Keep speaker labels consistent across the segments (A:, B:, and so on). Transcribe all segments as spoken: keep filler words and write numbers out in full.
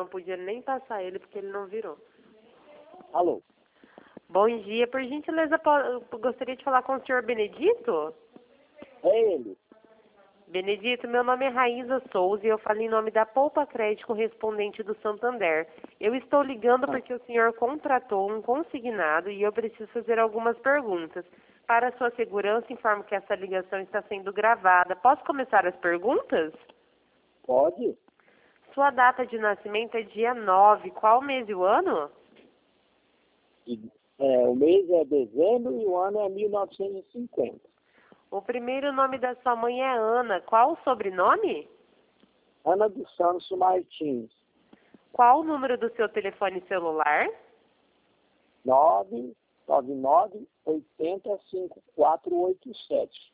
A: não podia nem passar ele porque ele não virou.
B: Alô?
A: Bom dia, por gentileza, po- gostaria de falar com o senhor Benedito?
B: É ele.
A: Benedito, meu nome é Raíza Souza e eu falo em nome da Poupa Crédito correspondente do Santander. Eu estou ligando porque o senhor contratou um consignado e eu preciso fazer algumas perguntas. Para sua segurança, informo que essa ligação está sendo gravada. Posso começar as perguntas?
B: Pode?
A: Sua data de nascimento é dia nove. Qual mês e o ano?
B: E, é, o mês é dezembro e o ano é mil novecentos e cinquenta.
A: O primeiro nome da sua mãe é Ana. Qual o sobrenome?
B: Ana dos Santos Martins.
A: Qual o número do seu telefone celular?
B: nove nove nove oito zero cinco quatro oito sete.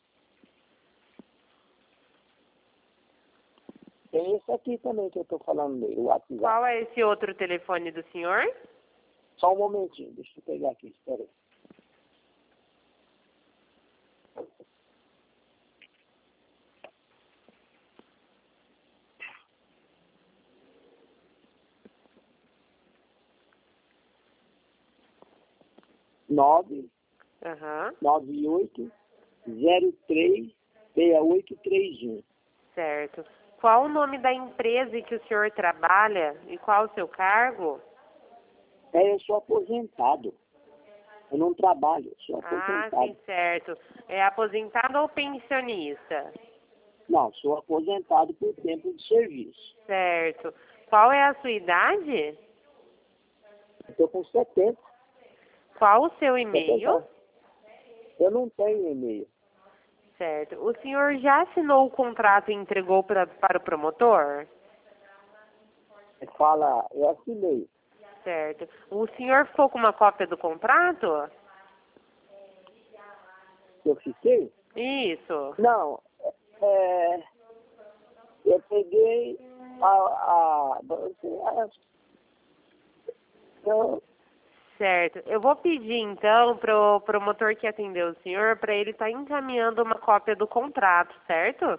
B: Tem esse aqui também que eu estou falando nele, o WhatsApp.
A: Qual é esse outro telefone do senhor?
B: Só um momentinho, deixa eu pegar aqui, espera aí. nove
A: Aham,
B: nove oito zero três seis oito três um.
A: certo. Qual o nome da empresa em que o senhor trabalha e qual o seu cargo?
B: É, eu sou aposentado. Eu não trabalho, eu sou
A: Ah,
B: aposentado.
A: sim, certo. É aposentado ou pensionista?
B: Não, sou aposentado por tempo de serviço.
A: Certo. Qual é a sua idade?
B: Eu estou com setenta.
A: Qual o seu e-mail?
B: Eu não tenho e-mail.
A: Certo. O senhor já assinou o contrato e entregou pra, para o promotor?
B: Fala, eu assinei.
A: Certo. O senhor ficou com uma cópia do contrato?
B: Eu fiquei?
A: Isso.
B: Não, é, eu peguei a... a, a eu,
A: Certo. Eu vou pedir, então, para o promotor que atendeu o senhor, para ele estar encaminhando uma cópia do contrato, certo?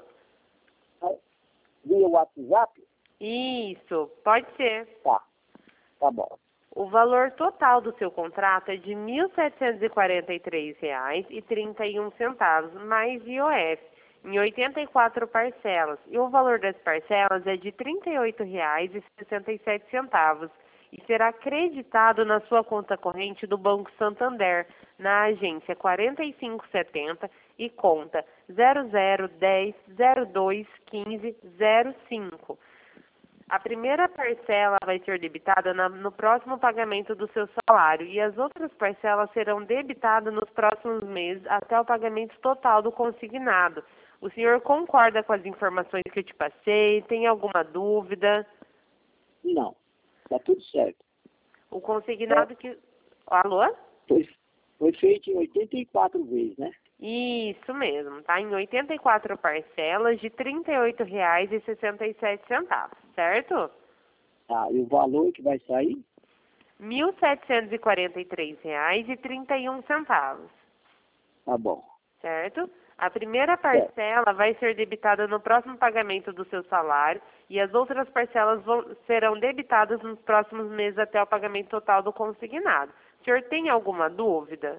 B: via WhatsApp?
A: Isso. Pode ser.
B: Tá, tá bom.
A: O valor total do seu contrato é de mil setecentos e quarenta e três reais e trinta e um centavos, mais I O F, em oitenta e quatro parcelas. E o valor das parcelas é de trinta e oito reais e sessenta e sete centavos e será creditado na sua conta corrente do Banco Santander, na agência quarenta e cinco setenta e conta zero zero dez zero dois quinze zero cinco. A primeira parcela vai ser debitada na, no próximo pagamento do seu salário e as outras parcelas serão debitadas nos próximos meses até o pagamento total do consignado. O senhor concorda com as informações que eu te passei? Tem alguma dúvida?
B: Não, tá tudo certo.
A: O consignado que... Alô?
B: Foi, foi feito em oitenta e quatro vezes, né?
A: Isso mesmo, tá? Em oitenta e quatro parcelas de trinta e oito reais e sessenta e sete centavos, certo?
B: Tá, e o valor que vai sair?
A: mil setecentos e quarenta e três reais e trinta e um centavos,
B: Tá bom.
A: certo? A primeira parcela vai ser debitada no próximo pagamento do seu salário e as outras parcelas vão, serão debitadas nos próximos meses até o pagamento total do consignado. O senhor tem alguma dúvida?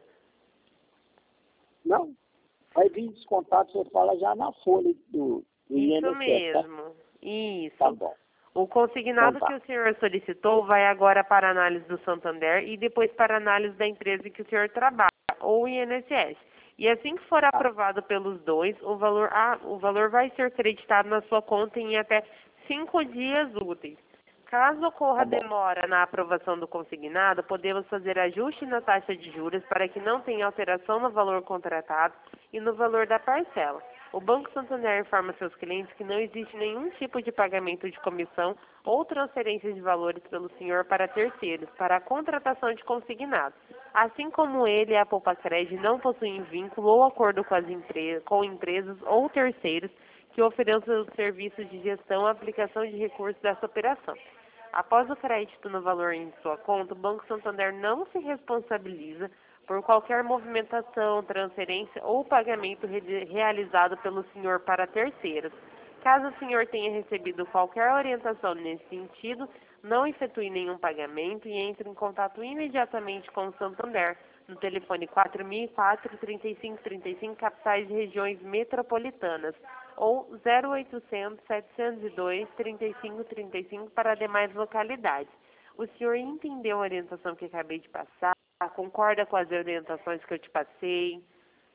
B: Não, vai vir descontado, você fala já na folha do, do I N
A: Isso
B: S S, tá?
A: mesmo, isso.
B: Tá bom.
A: O consignado
B: Então tá.
A: que o senhor solicitou vai agora para a análise do Santander e depois para a análise da empresa que o senhor trabalha, ou I N S S. E assim que for aprovado pelos dois, o valor, ah, o valor vai ser creditado na sua conta em até cinco dias úteis. Caso ocorra
B: Tá bom.
A: demora na aprovação do consignado, podemos fazer ajuste na taxa de juros para que não tenha alteração no valor contratado e no valor da parcela. O Banco Santander informa seus clientes que não existe nenhum tipo de pagamento de comissão ou transferência de valores pelo senhor para terceiros, para a contratação de consignado. Assim como ele e a Poupa Crédito não possuem vínculo ou acordo com, as empre com empresas ou terceiros que ofereçam os serviços de gestão e aplicação de recursos dessa operação. Após o crédito no valor em sua conta, o Banco Santander não se responsabiliza por qualquer movimentação, transferência ou pagamento re realizado pelo senhor para terceiros. Caso o senhor tenha recebido qualquer orientação nesse sentido, não efetue nenhum pagamento e entre em contato imediatamente com o Santander no telefone quatro mil e quatro, trinta e cinco trinta e cinco, capitais e regiões metropolitanas, ou zero oitocentos, setecentos e dois, trinta e cinco trinta e cinco para demais localidades. O senhor entendeu a orientação que acabei de passar? Concorda com as orientações que eu te passei?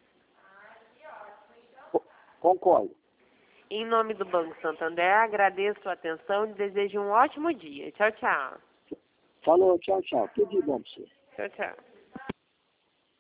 B: Concordo.
A: Em nome do Banco Santander, agradeço a atenção e desejo um ótimo dia. Tchau, tchau.
B: Falou, tchau, tchau. Tudo de bom pra você.
A: Tchau, tchau.